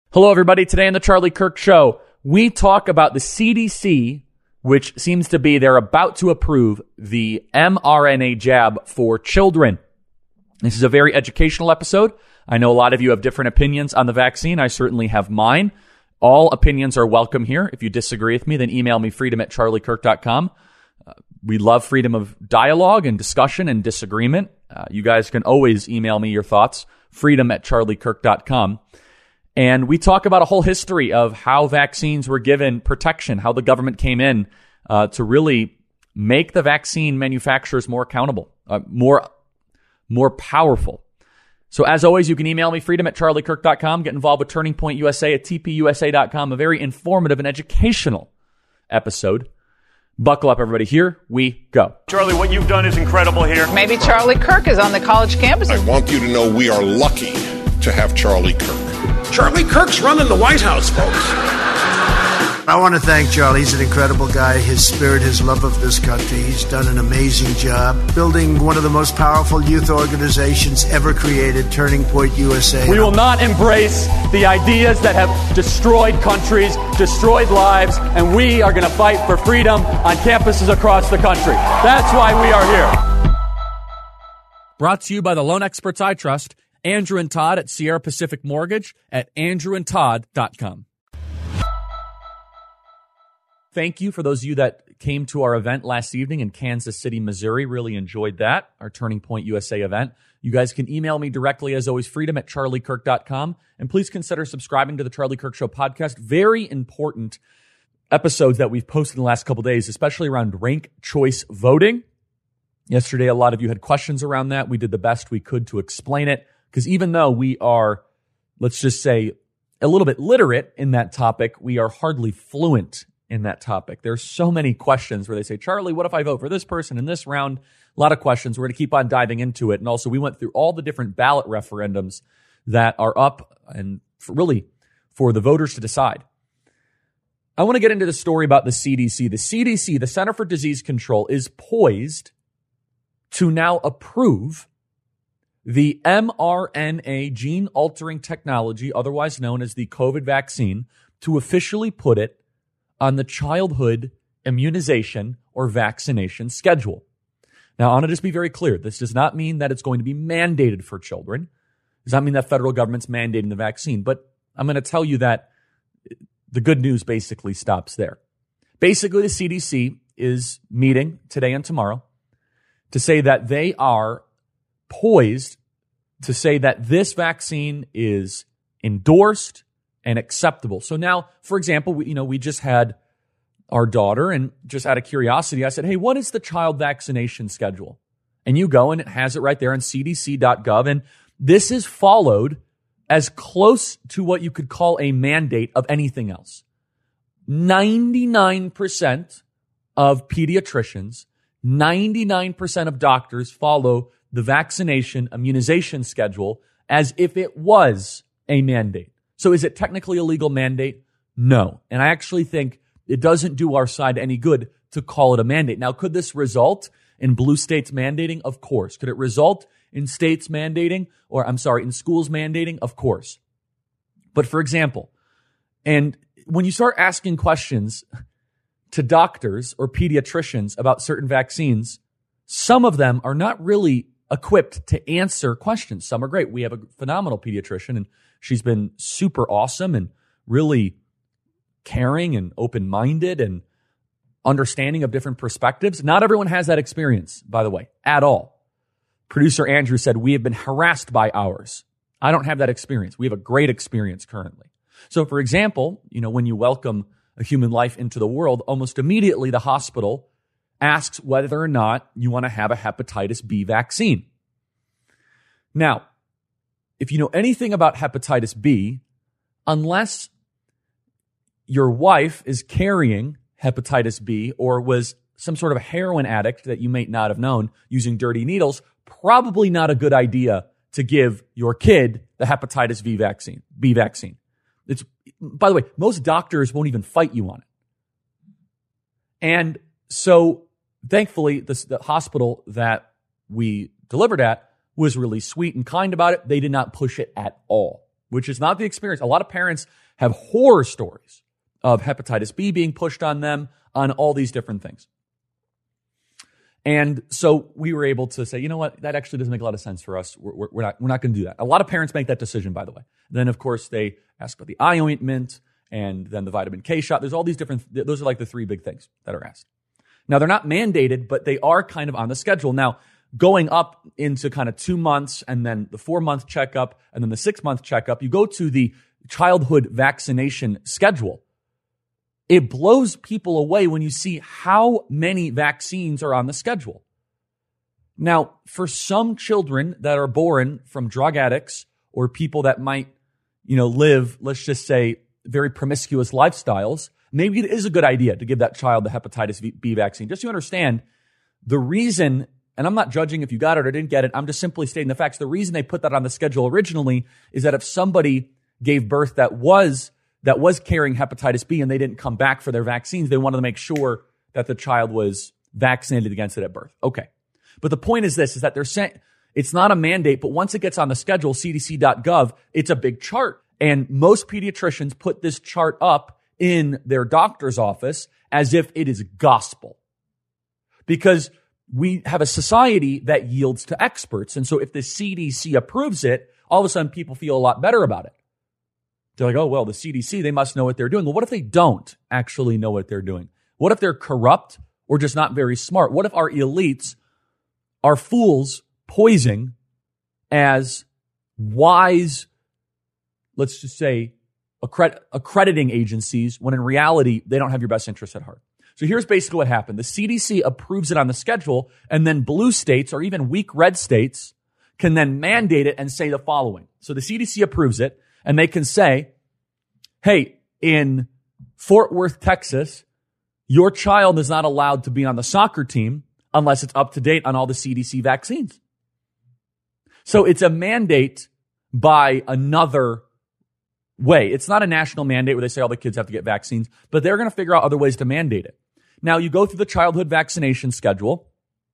Hello, everybody. Today on the Charlie Kirk Show, we talk about the CDC, which seems to be they're about to approve the mRNA jab for children. This is a very educational episode. I know a lot of you have different opinions on the vaccine. I certainly have mine. All opinions are welcome here. If you disagree with me, then email me freedom@charliekirk.com. We love freedom of dialogue and discussion and disagreement. You guys can always email me your thoughts, freedom@charliekirk.com. And we talk about a whole history of how vaccines were given protection, how the government came in to really make the vaccine manufacturers more accountable, more powerful. So as always, you can email me, freedom@charliekirk.com. Get involved with Turning Point USA at tpusa.com. A very informative and educational episode. Buckle up, everybody. Here we go. Charlie, what you've done is incredible here. Maybe Charlie Kirk is on the college campus. I want you to know we are lucky to have Charlie Kirk. Charlie Kirk's running the White House, folks. I want to thank Charlie. He's an incredible guy. His spirit, his love of this country. He's done an amazing job building one of the most powerful youth organizations ever created, Turning Point USA. We will not embrace the ideas that have destroyed countries, destroyed lives, and we are going to fight for freedom on campuses across the country. That's why we are here. Brought to you by the loan experts I trust, Andrew and Todd at Sierra Pacific Mortgage at andrewandtodd.com. Thank you for those of you that came to our event last evening in Kansas City, Missouri. Really enjoyed that, our Turning Point USA event. You guys can email me directly, as always, freedom@charliekirk.com. And please consider subscribing to the Charlie Kirk Show podcast. Very important episodes that we've posted in the last couple of days, especially around ranked choice voting. Yesterday, a lot of you had questions around that. We did the best we could to explain it. Because even though we are, let's just say, a little bit literate in that topic, we are hardly fluent in that topic. There's so many questions where they say, Charlie, what if I vote for this person in this round? A lot of questions. We're going to keep on diving into it. And also, we went through all the different ballot referendums that are up and for the voters to decide. I want to get into the story about the CDC. The CDC, the Center for Disease Control, is poised to now approve the mRNA gene-altering technology, otherwise known as the COVID vaccine, to officially put it on the childhood immunization or vaccination schedule. Now, I want to just be very clear. This does not mean that it's going to be mandated for children. It does not mean that federal government's mandating the vaccine. But I'm going to tell you that the good news basically stops there. Basically, the CDC is meeting today and tomorrow to say that they are poised to say that this vaccine is endorsed and acceptable. So now, for example, we just had our daughter, and just out of curiosity, I said, hey, what is the child vaccination schedule? And you go, and it has it right there on cdc.gov. And this is followed as close to what you could call a mandate of anything else. 99% of pediatricians, 99% of doctors follow the vaccination immunization schedule as if it was a mandate. So is it technically a legal mandate? No. And I actually think it doesn't do our side any good to call it a mandate. Now, could this result in blue states mandating? Of course. Could it result in states mandating, in schools mandating? Of course. But for example, and when you start asking questions to doctors or pediatricians about certain vaccines, some of them are not really equipped to answer questions. Some are great. We have a phenomenal pediatrician, and she's been super awesome and really caring and open-minded and understanding of different perspectives. Not everyone has that experience, by the way, at all. Producer Andrew said, we have been harassed by ours. I don't have that experience. We have a great experience currently. So, for example, when you welcome a human life into the world, almost immediately the hospital asks whether or not you want to have a hepatitis B vaccine. Now, if you know anything about hepatitis B, unless your wife is carrying hepatitis B or was some sort of a heroin addict that you may not have known using dirty needles, probably not a good idea to give your kid the hepatitis B vaccine. It's, by the way, most doctors won't even fight you on it. And so thankfully, the hospital that we delivered at was really sweet and kind about it. They did not push it at all. which is not the experience. A lot of parents have horror stories of hepatitis B being pushed on them on all these different things. And so we were able to say, you know what, that actually doesn't make a lot of sense for us. We're not going to do that. A lot of parents make that decision, by the way. Then, of course, they ask about the eye ointment and then the vitamin K shot. There's all these different, those are like the three big things that are asked. Now, they're not mandated, but they are kind of on the schedule. Now, going up into kind of 2 months and then the 4-month checkup and then the 6-month checkup, you go to the childhood vaccination schedule. It blows people away when you see how many vaccines are on the schedule. Now, for some children that are born from drug addicts or people that might, live, let's just say, very promiscuous lifestyles, maybe it is a good idea to give that child the hepatitis B vaccine. Just so you understand, the reason, and I'm not judging if you got it or didn't get it, I'm just simply stating the facts. The reason they put that on the schedule originally is that if somebody gave birth that was carrying hepatitis B and they didn't come back for their vaccines, they wanted to make sure that the child was vaccinated against it at birth. Okay. But the point is this, is that they're saying it's not a mandate, but once it gets on the schedule, cdc.gov, it's a big chart. And most pediatricians put this chart up in their doctor's office as if it is gospel. Because we have a society that yields to experts. And so if the CDC approves it, all of a sudden people feel a lot better about it. They're like, oh, well, the CDC, they must know what they're doing. Well, what if they don't actually know what they're doing? What if they're corrupt or just not very smart? What if our elites are fools posing as wise, let's just say, accrediting agencies when in reality, they don't have your best interests at heart? So here's basically what happened. The CDC approves it on the schedule, and then blue states or even weak red states can then mandate it and say the following. So the CDC approves it, and they can say, hey, in Fort Worth, Texas, your child is not allowed to be on the soccer team unless it's up to date on all the CDC vaccines. So it's a mandate by another way. It's not a national mandate where they say all the kids have to get vaccines, but they're going to figure out other ways to mandate it. Now, you go through the childhood vaccination schedule.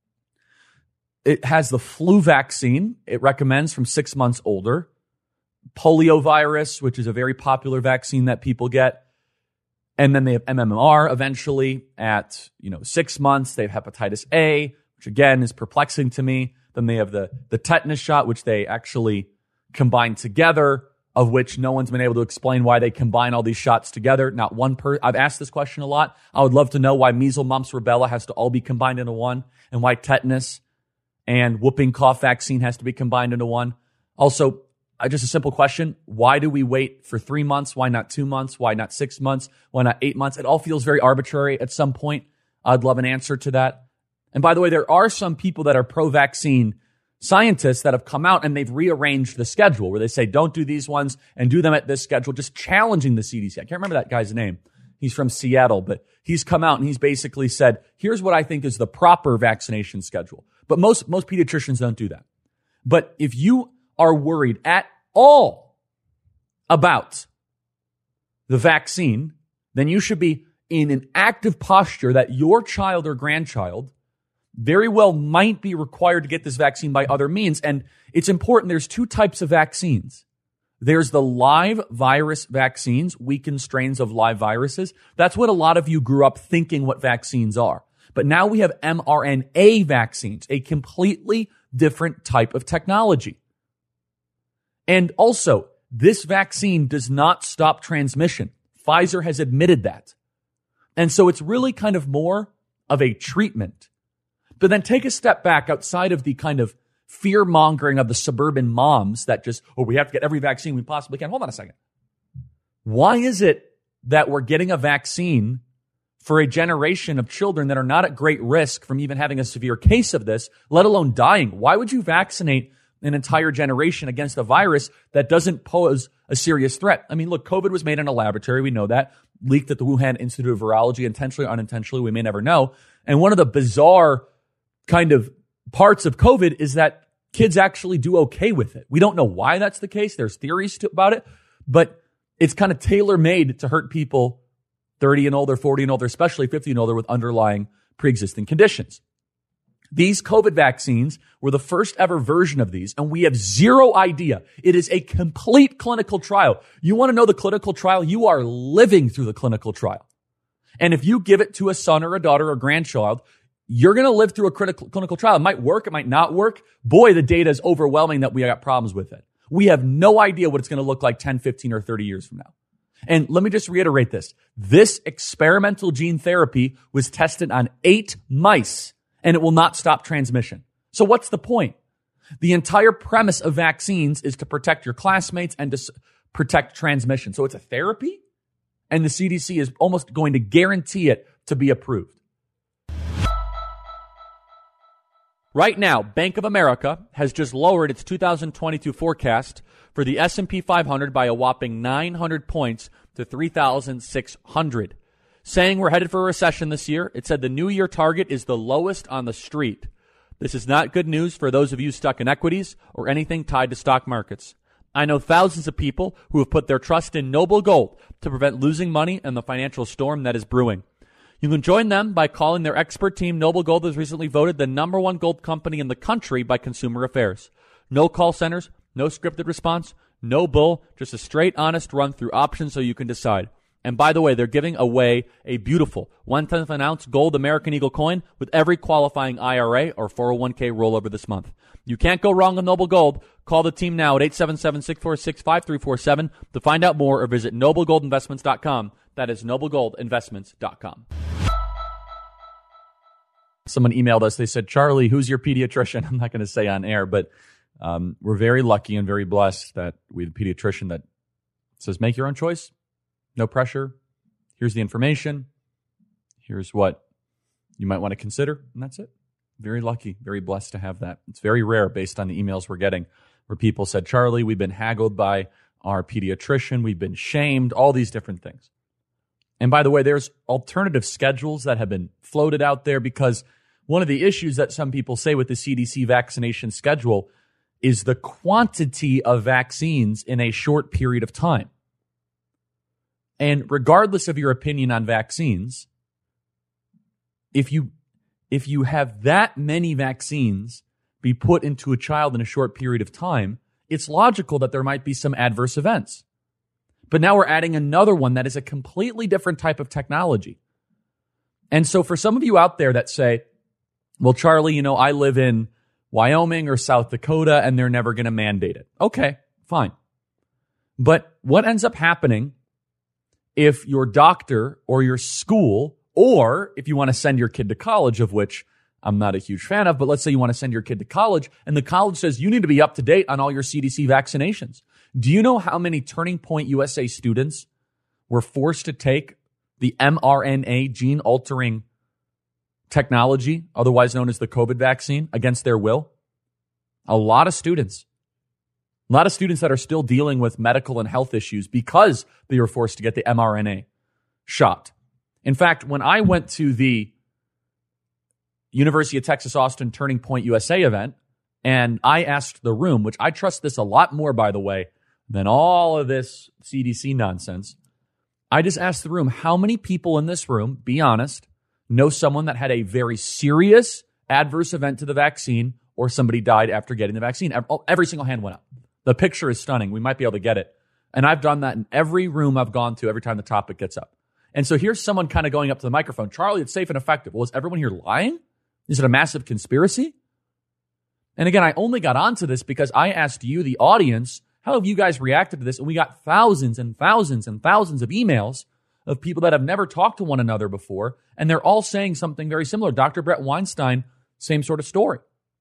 It has the flu vaccine. It recommends from 6 months older. Poliovirus, which is a very popular vaccine that people get. And then they have MMR eventually at 6 months. They have hepatitis A, which again is perplexing to me. Then they have the tetanus shot, which they actually combine together, of which no one's been able to explain why they combine all these shots together. Not one I've asked this question a lot. I would love to know why measles, mumps, rubella has to all be combined into one, and why tetanus and whooping cough vaccine has to be combined into one. Also, just a simple question. Why do we wait for 3 months? Why not 2 months? Why not 6 months? Why not 8 months? It all feels very arbitrary at some point. I'd love an answer to that. And by the way, there are some people that are pro-vaccine scientists that have come out and they've rearranged the schedule where they say, don't do these ones and do them at this schedule, just challenging the CDC. I can't remember that guy's name. He's from Seattle, but he's come out and he's basically said, here's what I think is the proper vaccination schedule. But most pediatricians don't do that. But if you are worried at all about the vaccine, then you should be in an active posture that your child or grandchild very well might be required to get this vaccine by other means. And it's important. There's two types of vaccines. There's the live virus vaccines, weakened strains of live viruses. That's what a lot of you grew up thinking what vaccines are. But now we have mRNA vaccines, a completely different type of technology. And also, this vaccine does not stop transmission. Pfizer has admitted that. And so it's really kind of more of a treatment. But then take a step back outside of the kind of fear-mongering of the suburban moms that just, we have to get every vaccine we possibly can. Hold on a second. Why is it that we're getting a vaccine for a generation of children that are not at great risk from even having a severe case of this, let alone dying? Why would you vaccinate an entire generation against a virus that doesn't pose a serious threat? I mean, look, COVID was made in a laboratory. We know that. Leaked at the Wuhan Institute of Virology, intentionally or unintentionally, we may never know. And one of the bizarre kind of parts of COVID is that kids actually do okay with it. We don't know why that's the case. There's theories about it, but it's kind of tailor-made to hurt people 30 and older, 40 and older, especially 50 and older with underlying pre-existing conditions. These COVID vaccines were the first ever version of these, and we have zero idea. It is a complete clinical trial. You want to know the clinical trial? You are living through the clinical trial. And if you give it to a son or a daughter or grandchild, you're going to live through a clinical trial. It might work. It might not work. Boy, the data is overwhelming that we got problems with it. We have no idea what it's going to look like 10, 15, or 30 years from now. And let me just reiterate this. This experimental gene therapy was tested on 8 mice, and it will not stop transmission. So what's the point? The entire premise of vaccines is to protect your classmates and to protect transmission. So it's a therapy, and the CDC is almost going to guarantee it to be approved. Right now, Bank of America has just lowered its 2022 forecast for the S&P 500 by a whopping 900 points to 3,600. Saying we're headed for a recession this year, it said the new year target is the lowest on the street. This is not good news for those of you stuck in equities or anything tied to stock markets. I know thousands of people who have put their trust in Noble Gold to prevent losing money in the financial storm that is brewing. You can join them by calling their expert team. Noble Gold was recently voted the #1 gold company in the country by Consumer Affairs. No call centers, no scripted response, no bull, just a straight, honest run through options so you can decide. And by the way, they're giving away a beautiful 1/10 of an ounce gold American Eagle coin with every qualifying IRA or 401k rollover this month. You can't go wrong with Noble Gold. Call the team now at 877-646-5347 to find out more or visit noblegoldinvestments.com. That is noblegoldinvestments.com. Someone emailed us. They said, Charlie, who's your pediatrician? I'm not going to say on air, but we're very lucky and very blessed that we have a pediatrician that says, make your own choice. No pressure. Here's the information. Here's what you might want to consider. And that's it. Very lucky, very blessed to have that. It's very rare based on the emails we're getting where people said, Charlie, we've been haggled by our pediatrician. We've been shamed, all these different things. And by the way, there's alternative schedules that have been floated out there because one of the issues that some people say with the CDC vaccination schedule is the quantity of vaccines in a short period of time. And regardless of your opinion on vaccines, if you have that many vaccines be put into a child in a short period of time, it's logical that there might be some adverse events. But now we're adding another one that is a completely different type of technology. And so for some of you out there that say, well, Charlie, I live in Wyoming or South Dakota and they're never going to mandate it. Okay, fine. But what ends up happening if your doctor or your school, or if you want to send your kid to college, of which I'm not a huge fan of, but let's say you want to send your kid to college and the college says you need to be up to date on all your CDC vaccinations. Do you know how many Turning Point USA students were forced to take the mRNA gene-altering technology, otherwise known as the COVID vaccine, against their will? A lot of students. A lot of students that are still dealing with medical and health issues because they were forced to get the mRNA shot. In fact, when I went to the University of Texas Austin Turning Point USA event, and I asked the room, which I trust this a lot more, by the way, than all of this CDC nonsense. I just asked the room, how many people in this room, be honest, know someone that had a very serious adverse event to the vaccine or somebody died after getting the vaccine? Every single hand went up. The picture is stunning. We might be able to get it. And I've done that in every room I've gone to every time the topic gets up. And so here's someone kind of going up to the microphone. Charlie, it's safe and effective. Well, is everyone here lying? Is it a massive conspiracy? And again, I only got onto this because I asked you, the audience, how have you guys reacted to this? And we got thousands and thousands and thousands of emails of people that have never talked to one another before, and they're all saying something very similar. Dr. Brett Weinstein, same sort of story.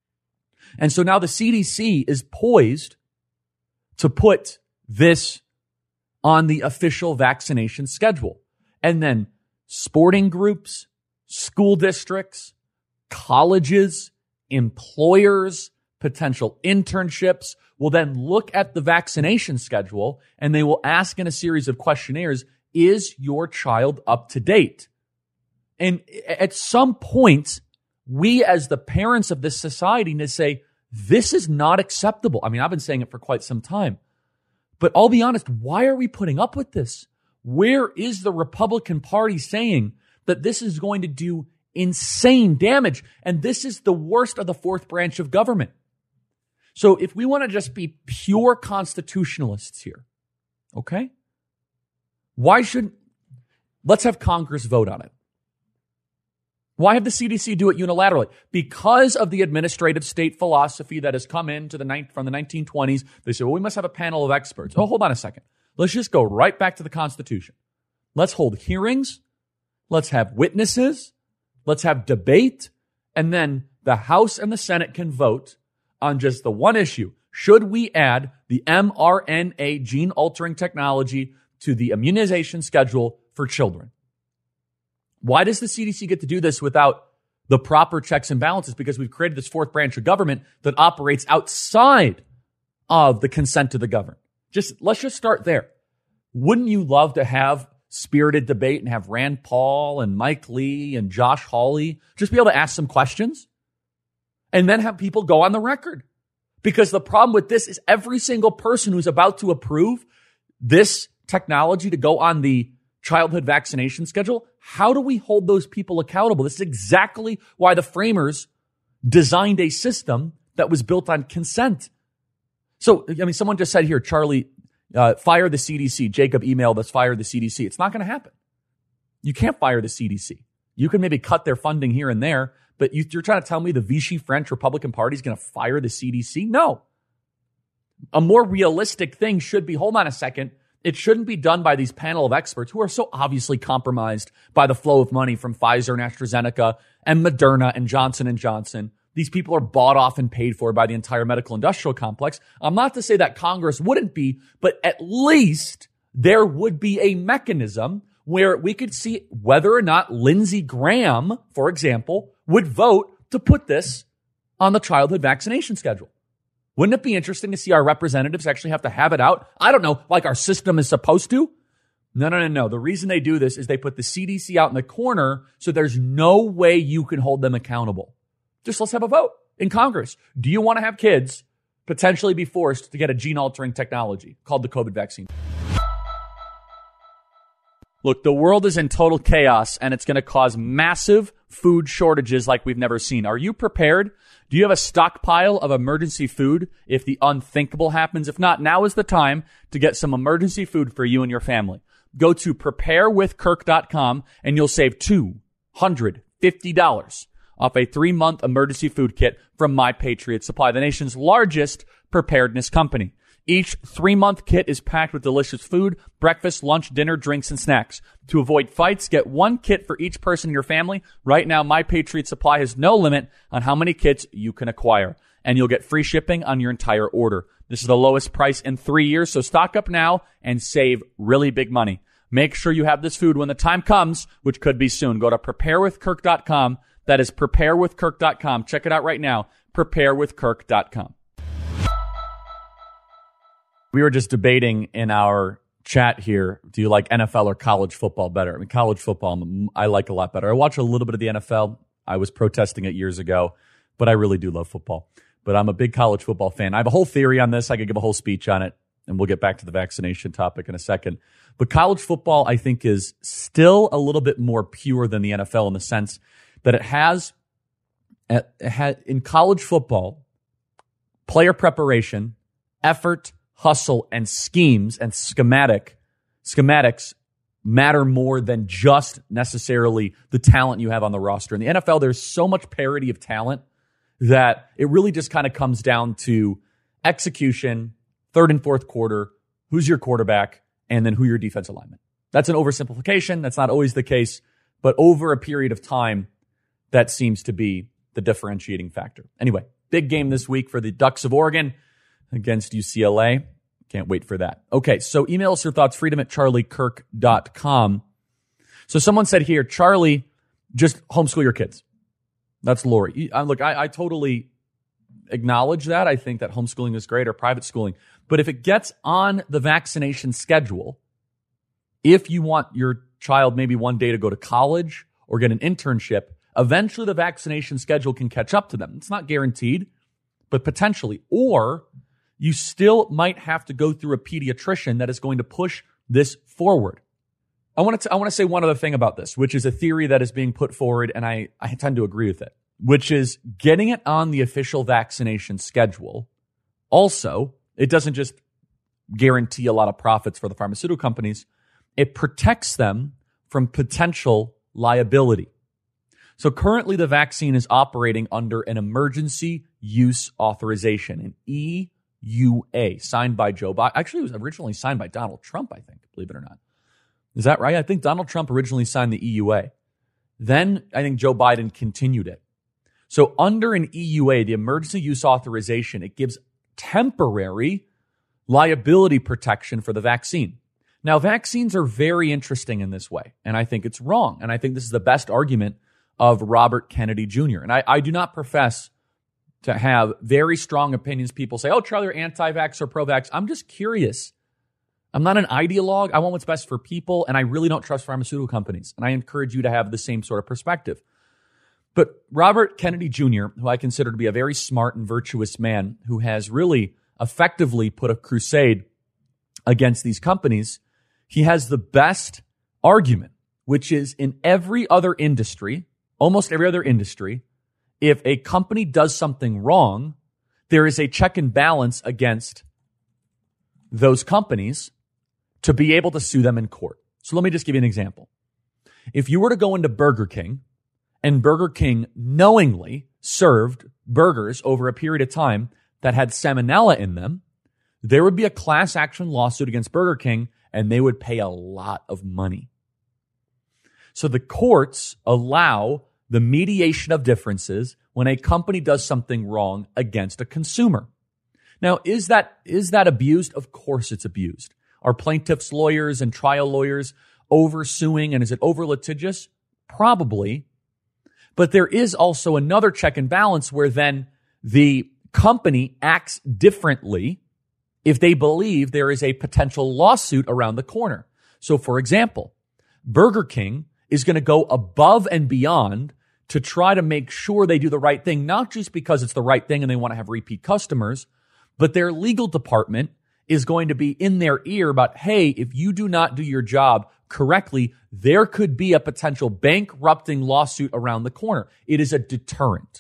And so now the CDC is poised to put this on the official vaccination schedule. And then sporting groups, school districts, colleges, employers, potential internships will then look at the vaccination schedule and they will ask in a series of questionnaires, is your child up to date? And at some point, we as the parents of this society need to say, this is not acceptable. I mean, I've been saying it for quite some time. But I'll be honest, why are we putting up with this? Where is the Republican Party saying that this is going to do insane damage. And this is the worst of the fourth branch of government. So if we want to just be pure constitutionalists here, okay, let's have Congress vote on it. Why have the CDC do it unilaterally? Because of the administrative state philosophy that has come in from the 1920s. They say, well, we must have a panel of experts. Oh, hold on a second. Let's just go right back to the Constitution. Let's hold hearings. Let's have witnesses. Let's have debate. And then the House and the Senate can vote on just the one issue. Should we add the mRNA gene-altering technology to the immunization schedule for children? Why does the CDC get to do this without the proper checks and balances? Because we've created this fourth branch of government that operates outside of the consent of the governed. Let's just start there. Wouldn't you love to have spirited debate and have Rand Paul and Mike Lee and Josh Hawley just be able to ask some questions and then have people go on the record? Because the problem with this is every single person who's about to approve this technology to go on the childhood vaccination schedule, how do we hold those people accountable? This is exactly why the framers designed a system that was built on consent. So, someone just said here, Charlie, fire the CDC. Jacob emailed us, fire the CDC. It's not going to happen. You can't fire the CDC. You can maybe cut their funding here and there, but you're trying to tell me the Vichy French Republican Party is going to fire the CDC? No. A more realistic thing should be, hold on a second, it shouldn't be done by these panel of experts who are so obviously compromised by the flow of money from Pfizer and AstraZeneca and Moderna and Johnson & Johnson. These people are bought off and paid for by the entire medical industrial complex. I'm not to say that Congress wouldn't be, but at least there would be a mechanism where we could see whether or not Lindsey Graham, for example, would vote to put this on the childhood vaccination schedule. Wouldn't it be interesting to see our representatives actually have to have it out? I don't know, like our system is supposed to? No. The reason they do this is they put the CDC out in the corner so there's no way you can hold them accountable. Just let's have a vote in Congress. Do you want to have kids potentially be forced to get a gene-altering technology called the COVID vaccine? Look, the world is in total chaos, and it's going to cause massive food shortages like we've never seen. Are you prepared? Do you have a stockpile of emergency food if the unthinkable happens? If not, now is the time to get some emergency food for you and your family. Go to preparewithkirk.com, and you'll save $250 off a 3-month emergency food kit from My Patriot Supply, the nation's largest preparedness company. Each 3-month kit is packed with delicious food, breakfast, lunch, dinner, drinks, and snacks. To avoid fights, get one kit for each person in your family. Right now, My Patriot Supply has no limit on how many kits you can acquire, and you'll get free shipping on your entire order. This is the lowest price in 3 years, so stock up now and save really big money. Make sure you have this food when the time comes, which could be soon. Go to preparewithkirk.com. That is preparewithkirk.com. Check it out right now, preparewithkirk.com. We were just debating in our chat here, do you like NFL or college football better? College football, I like a lot better. I watch a little bit of the NFL. I was protesting it years ago, but I really do love football. But I'm a big college football fan. I have a whole theory on this. I could give a whole speech on it, and we'll get back to the vaccination topic in a second. But college football, I think, is still a little bit more pure than the NFL in the sense that it has in college football, player preparation, effort, hustle, and schemes and schematics matter more than just necessarily the talent you have on the roster. In the NFL, there's so much parity of talent that it really just kind of comes down to execution, third and fourth quarter, who's your quarterback, and then who your defensive lineman. That's an oversimplification. That's not always the case, but over a period of time, that seems to be the differentiating factor. Anyway, big game this week for the Ducks of Oregon against UCLA. Can't wait for that. Okay, so email us your thoughts, freedom@charliekirk.com. So someone said here, Charlie, just homeschool your kids. That's Lori. Look, I totally acknowledge that. I think that homeschooling is great, or private schooling. But if it gets on the vaccination schedule, if you want your child maybe one day to go to college or get an internship, eventually the vaccination schedule can catch up to them. It's not guaranteed, but potentially. Or you still might have to go through a pediatrician that is going to push this forward. I want to say one other thing about this, which is a theory that is being put forward, and I tend to agree with it, which is getting it on the official vaccination schedule. Also, it doesn't just guarantee a lot of profits for the pharmaceutical companies. It protects them from potential liability. So currently the vaccine is operating under an emergency use authorization, an EUA, signed by Joe Biden. Actually, it was originally signed by Donald Trump, I think, believe it or not. Is that right? I think Donald Trump originally signed the EUA. Then I think Joe Biden continued it. So under an EUA, the emergency use authorization, it gives temporary liability protection for the vaccine. Now, vaccines are very interesting in this way, and I think it's wrong. And I think this is the best argument of Robert Kennedy Jr. And I do not profess to have very strong opinions. People say, oh, Charlie, you're anti-vax or pro-vax. I'm just curious. I'm not an ideologue. I want what's best for people, and I really don't trust pharmaceutical companies. And I encourage you to have the same sort of perspective. But Robert Kennedy Jr., who I consider to be a very smart and virtuous man who has really effectively put a crusade against these companies, he has the best argument, which is in every other industry, almost every other industry, if a company does something wrong, there is a check and balance against those companies to be able to sue them in court. So let me just give you an example. If you were to go into Burger King and Burger King knowingly served burgers over a period of time that had salmonella in them, there would be a class action lawsuit against Burger King and they would pay a lot of money. So the courts allow the mediation of differences when a company does something wrong against a consumer. Now, is that abused? Of course it's abused. Are plaintiffs' lawyers and trial lawyers oversuing, and is it over litigious? Probably. But there is also another check and balance where then the company acts differently if they believe there is a potential lawsuit around the corner. So, for example, Burger King is going to go above and beyond to try to make sure they do the right thing, not just because it's the right thing and they want to have repeat customers, but their legal department is going to be in their ear about, hey, if you do not do your job correctly, there could be a potential bankrupting lawsuit around the corner. It is a deterrent.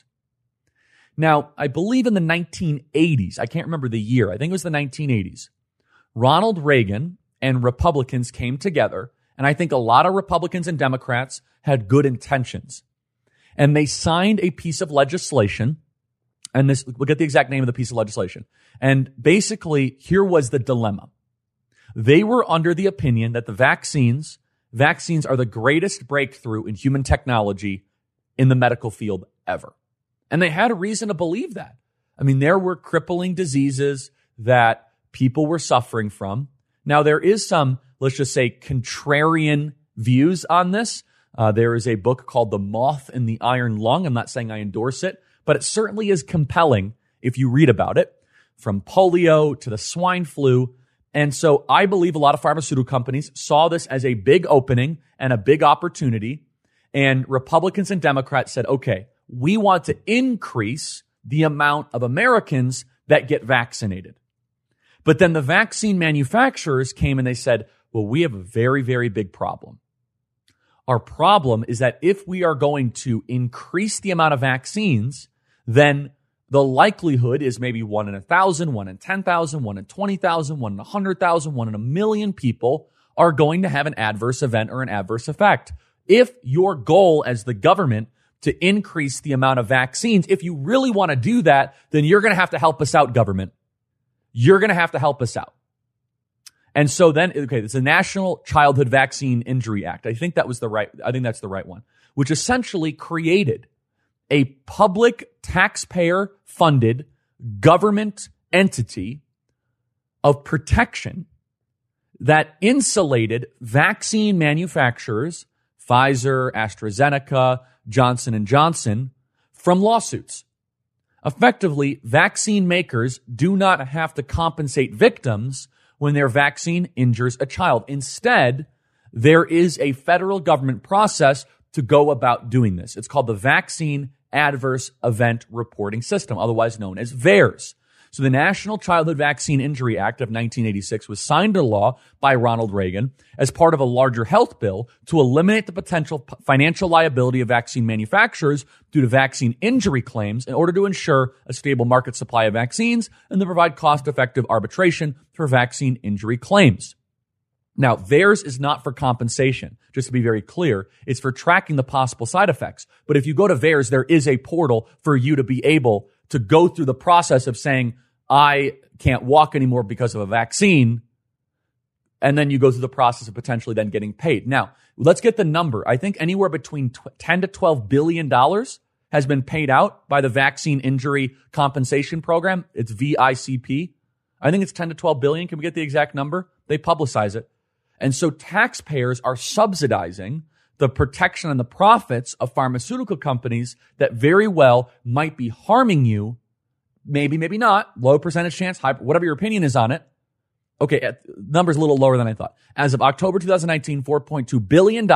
Now, I believe in the 1980s, I can't remember the year, I think it was the 1980s, Ronald Reagan and Republicans came together, and I think a lot of Republicans and Democrats had good intentions. And they signed a piece of legislation, and this, we'll get the exact name of the piece of legislation. And basically, here was the dilemma. They were under the opinion that the vaccines are the greatest breakthrough in human technology in the medical field ever. And they had a reason to believe that. I mean, there were crippling diseases that people were suffering from. Now, there is some, let's just say, contrarian views on this. There is a book called The Moth and the Iron Lung. I'm not saying I endorse it, but it certainly is compelling if you read about it, from polio to the swine flu. And so I believe a lot of pharmaceutical companies saw this as a big opening and a big opportunity. And Republicans and Democrats said, okay, we want to increase the amount of Americans that get vaccinated. But then the vaccine manufacturers came and they said, well, we have a very, very big problem. Our problem is that if we are going to increase the amount of vaccines, then the likelihood is maybe 1 in 1,000, 1 in 10,000, 1 in 20,000, 1 in 100,000, 1 in a million people are going to have an adverse event or an adverse effect. If your goal as the government to increase the amount of vaccines, if you really want to do that, then you're going to have to help us out, government. You're going to have to help us out. And so then, okay, it's the National Childhood Vaccine Injury Act. I think that's the right one, which essentially created a public taxpayer-funded government entity of protection that insulated vaccine manufacturers, Pfizer, AstraZeneca, Johnson & Johnson, from lawsuits. Effectively, vaccine makers do not have to compensate victims when their vaccine injures a child. Instead, there is a federal government process to go about doing this. It's called the Vaccine Adverse Event Reporting System, otherwise known as VAERS. So the National Childhood Vaccine Injury Act of 1986 was signed into law by Ronald Reagan as part of a larger health bill to eliminate the potential financial liability of vaccine manufacturers due to vaccine injury claims in order to ensure a stable market supply of vaccines and to provide cost-effective arbitration for vaccine injury claims. Now, VAERS is not for compensation, just to be very clear. It's for tracking the possible side effects. But if you go to VAERS, there is a portal for you to be able to go through the process of saying, I can't walk anymore because of a vaccine. And then you go through the process of potentially then getting paid. Now, let's get the number. I think anywhere between 10 to $12 billion has been paid out by the Vaccine Injury Compensation Program. It's VICP. I think it's 10 to 12 billion. Can we get the exact number? They publicize it. And so taxpayers are subsidizing the protection and the profits of pharmaceutical companies that very well might be harming you. Maybe, maybe not. Low percentage chance, high, whatever your opinion is on it. Okay, number's a little lower than I thought. As of October 2019, $4.2 billion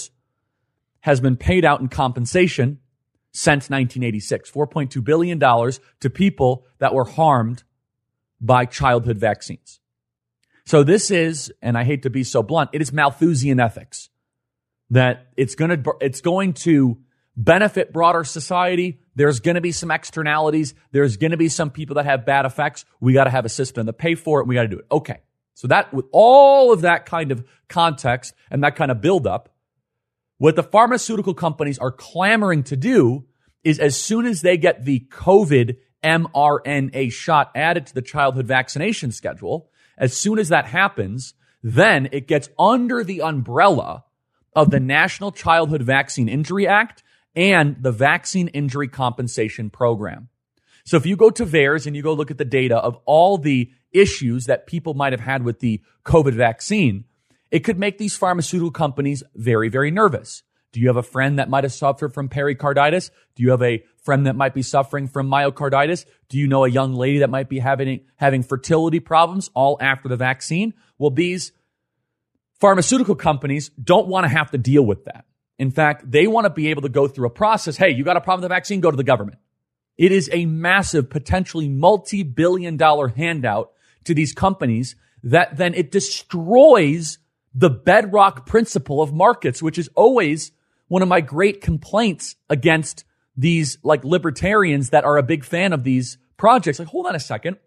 has been paid out in compensation since 1986. $4.2 billion to people that were harmed by childhood vaccines. So this is, and I hate to be so blunt, it is Malthusian ethics. That it's going to benefit broader society. There's going to be some externalities. There's going to be some people that have bad effects. We got to have a system to pay for it. We got to do it. Okay. So that, with all of that kind of context and that kind of buildup, what the pharmaceutical companies are clamoring to do is as soon as they get the COVID mRNA shot added to the childhood vaccination schedule, as soon as that happens, then it gets under the umbrella of the National Childhood Vaccine Injury Act and the Vaccine Injury Compensation Program. So if you go to VAERS and you go look at the data of all the issues that people might have had with the COVID vaccine, it could make these pharmaceutical companies very, very nervous. Do you have a friend that might have suffered from pericarditis? Do you have a friend that might be suffering from myocarditis? Do you know a young lady that might be having fertility problems all after the vaccine? Well, these pharmaceutical companies don't want to have to deal with that. In fact, they want to be able to go through a process. Hey, you got a problem with the vaccine? Go to the government. It is a massive, potentially multi-billion-dollar handout to these companies that then it destroys the bedrock principle of markets, which is always one of my great complaints against these like libertarians that are a big fan of these projects. Like, hold on a second.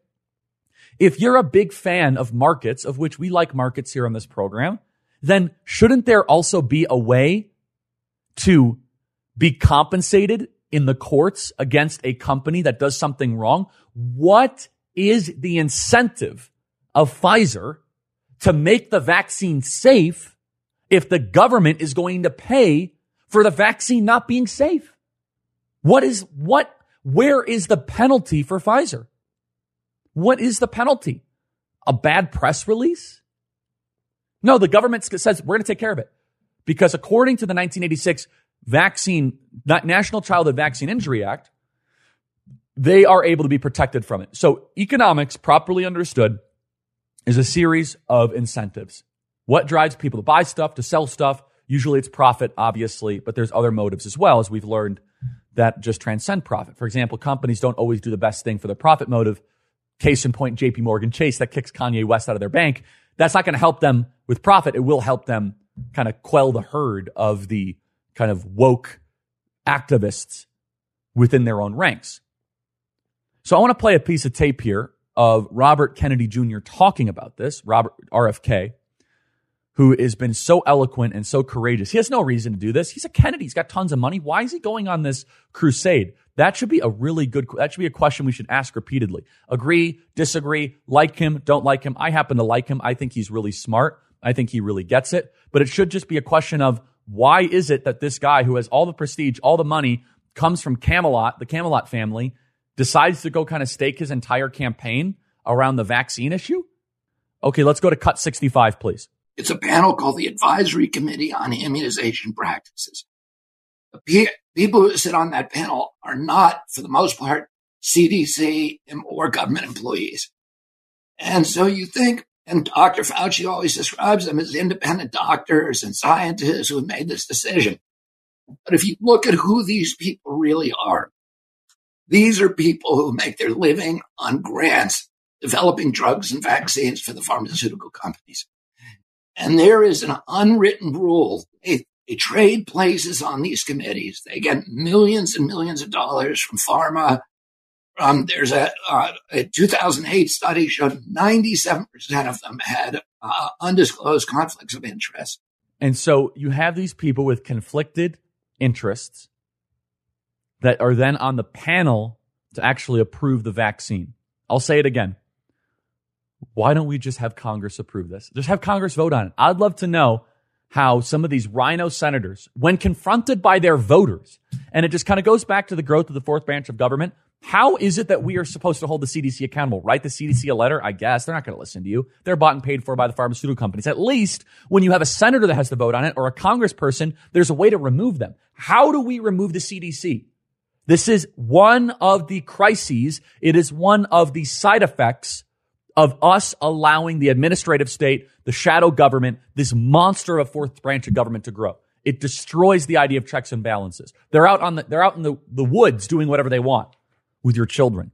If you're a big fan of markets, of which we like markets here on this program, then shouldn't there also be a way to be compensated in the courts against a company that does something wrong? What is the incentive of Pfizer to make the vaccine safe if the government is going to pay for the vaccine not being safe? Where is the penalty for Pfizer? What is the penalty? A bad press release? No, the government says we're going to take care of it. Because according to the 1986 National Childhood Vaccine Injury Act, they are able to be protected from it. So economics, properly understood, is a series of incentives. What drives people to buy stuff, to sell stuff? Usually it's profit, obviously, but there's other motives as well, as we've learned, that just transcend profit. For example, companies don't always do the best thing for the profit motive. Case in point, JP Morgan Chase, that kicks Kanye West out of their bank. That's not going to help them with profit. It will help them kind of quell the herd of the kind of woke activists within their own ranks. So I want to play a piece of tape here of Robert Kennedy Jr. talking about this, Robert RFK, who has been so eloquent and so courageous. He has no reason to do this. He's a Kennedy. He's got tons of money. Why is he going on this crusade? That should be a question we should ask repeatedly. Agree, disagree, like him, don't like him. I happen to like him. I think he's really smart. I think he really gets it. But it should just be a question of why is it that this guy who has all the prestige, all the money, comes from Camelot, the Camelot family, decides to go kind of stake his entire campaign around the vaccine issue? Okay, let's go to cut 65, please. It's a panel called the Advisory Committee on Immunization Practices. The people who sit on that panel are not, for the most part, CDC or government employees. And so you think, and Dr. Fauci always describes them as independent doctors and scientists who have made this decision. But if you look at who these people really are, These are people who make their living on grants, developing drugs and vaccines for the pharmaceutical companies. And there is an unwritten rule. They trade places on these committees. They get millions and millions of dollars from pharma. There's a 2008 study showed 97% of them had undisclosed conflicts of interest. And so you have these people with conflicted interests that are then on the panel to actually approve the vaccine. I'll say it again. Why don't we just have Congress approve this? Just have Congress vote on it. I'd love to know how some of these rhino senators, when confronted by their voters, and it just kind of goes back to the growth of the fourth branch of government, how is it that we are supposed to hold the CDC accountable? Write the CDC a letter? I guess. They're not going to listen to you. They're bought and paid for by the pharmaceutical companies. At least when you have a senator that has to vote on it or a congressperson, there's a way to remove them. How do we remove the CDC? This is one of the crises. It is one of the side effects of us allowing the administrative state, the shadow government, this monster of fourth branch of government to grow. It destroys the idea of checks and balances. They're out in the woods doing whatever they want with your children.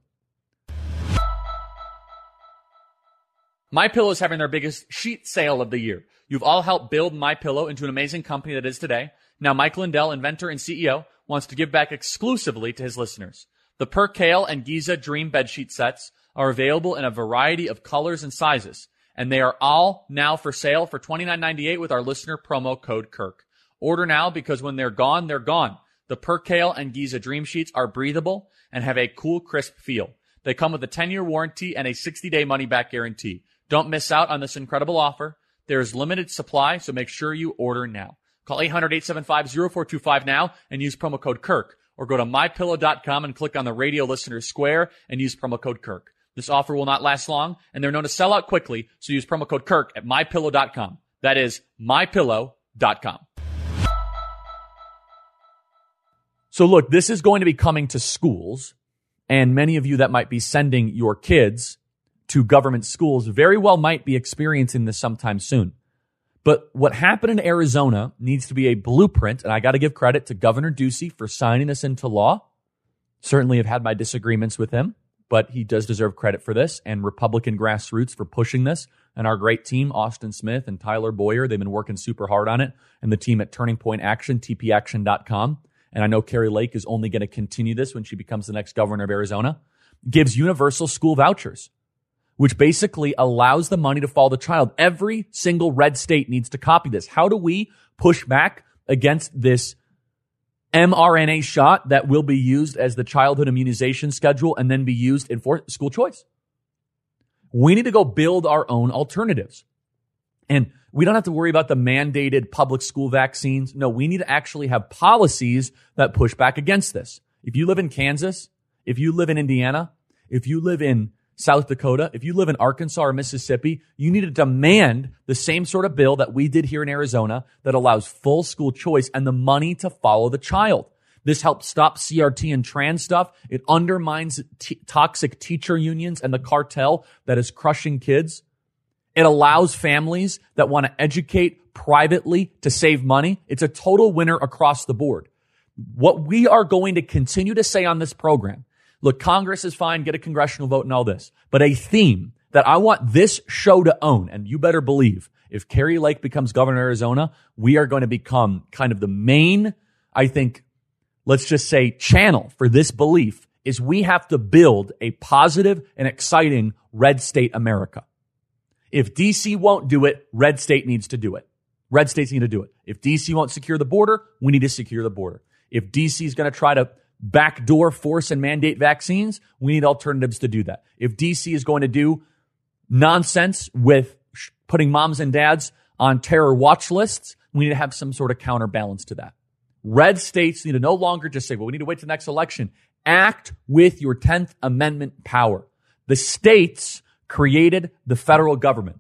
MyPillow is having their biggest sheet sale of the year. You've all helped build MyPillow into an amazing company that it is today. Now Mike Lindell, inventor and CEO, wants to give back exclusively to his listeners. The Percale and Giza Dream bedsheet sets are available in a variety of colors and sizes, and they are all now for sale for $29.98 with our listener promo code Kirk. Order now because when they're gone, they're gone. The Percale and Giza Dream Sheets are breathable and have a cool, crisp feel. They come with a 10-year warranty and a 60-day money-back guarantee. Don't miss out on this incredible offer. There is limited supply, so make sure you order now. Call 800-875-0425 now and use promo code Kirk, or go to MyPillow.com and click on the radio listener square and use promo code Kirk. This offer will not last long, and they're known to sell out quickly, so use promo code Kirk at MyPillow.com. That is MyPillow.com. So look, this is going to be coming to schools, and many of you that might be sending your kids to government schools very well might be experiencing this sometime soon. But what happened in Arizona needs to be a blueprint, and I got to give credit to Governor Ducey for signing this into law. Certainly have had my disagreements with him, but he does deserve credit for this, and Republican grassroots for pushing this, and our great team, Austin Smith and Tyler Boyer, they've been working super hard on it, and the team at Turning Point Action, tpaction.com. And I know Kari Lake is only going to continue this when she becomes the next governor of Arizona, gives universal school vouchers, which basically allows the money to follow the child. Every single red state needs to copy this. How do we push back against this mRNA shot that will be used as the childhood immunization schedule and then be used in school choice? We need to go build our own alternatives. And we don't have to worry about the mandated public school vaccines. No, we need to actually have policies that push back against this. If you live in Kansas, if you live in Indiana, if you live in South Dakota, if you live in Arkansas or Mississippi, you need to demand the same sort of bill that we did here in Arizona that allows full school choice and the money to follow the child. This helps stop CRT and trans stuff. It undermines toxic teacher unions and the cartel that is crushing kids. It allows families that want to educate privately to save money. It's a total winner across the board. What we are going to continue to say on this program, look, Congress is fine, get a congressional vote and all this, but a theme that I want this show to own, and you better believe, if Kari Lake becomes governor of Arizona, we are going to become kind of the main, I think, let's just say, channel for this belief is we have to build a positive and exciting red state America. If DC won't do it, red state needs to do it. Red states need to do it. If DC won't secure the border, we need to secure the border. If DC is going to try to backdoor force and mandate vaccines, we need alternatives to do that. If DC is going to do nonsense with putting moms and dads on terror watch lists, we need to have some sort of counterbalance to that. Red states need to no longer just say, well, we need to wait till the next election. Act with your 10th Amendment power. The states created the federal government.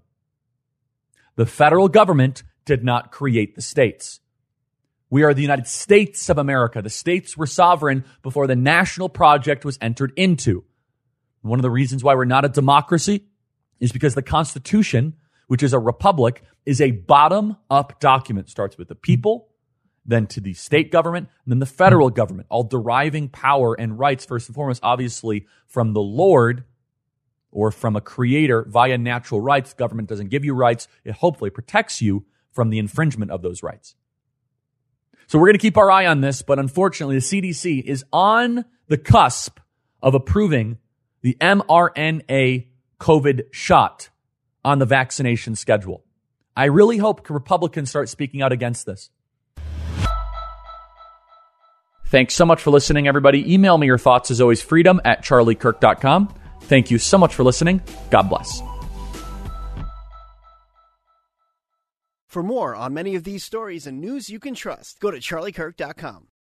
The federal government did not create the states. We are the United States of America. The states were sovereign before the national project was entered into. One of the reasons why we're not a democracy is because the Constitution, which is a republic, is a bottom-up document. Starts with the people then to the state government, and then the federal government, all deriving power and rights, first and foremost, obviously, from the Lord or from a creator via natural rights. Government doesn't give you rights. It hopefully protects you from the infringement of those rights. So we're going to keep our eye on this, but unfortunately, the CDC is on the cusp of approving the mRNA COVID shot on the vaccination schedule. I really hope Republicans start speaking out against this. Thanks so much for listening, everybody. Email me your thoughts, as always, freedom@charliekirk.com. Thank you so much for listening. God bless. For more on many of these stories and news you can trust, go to charliekirk.com.